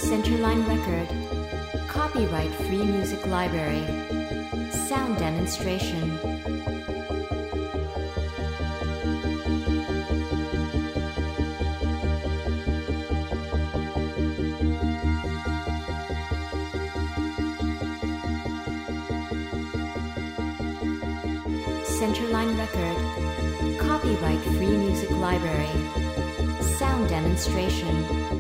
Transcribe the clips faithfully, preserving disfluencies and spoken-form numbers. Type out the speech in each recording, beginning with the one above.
Centerline Record. Copyright Free Music Library. Sound demonstration. Centerline Record. Copyright Free Music Library. Sound demonstration.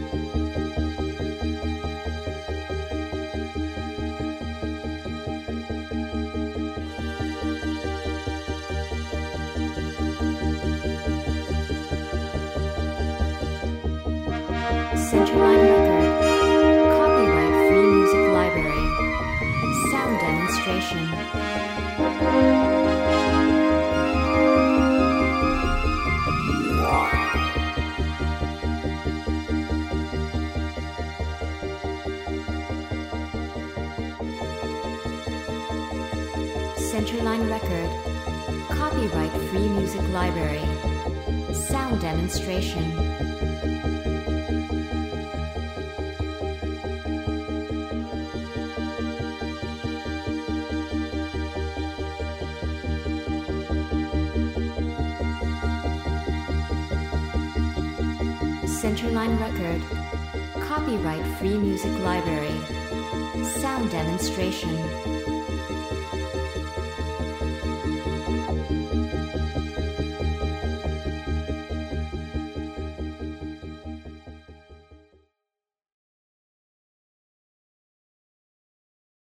Centerline Record. Copyright Free Music Library. Sound demonstration. Centerline Record. Copyright Free Music Library. Sound demonstration. Centerline Record. Copyright Free Music Library. Sound demonstration.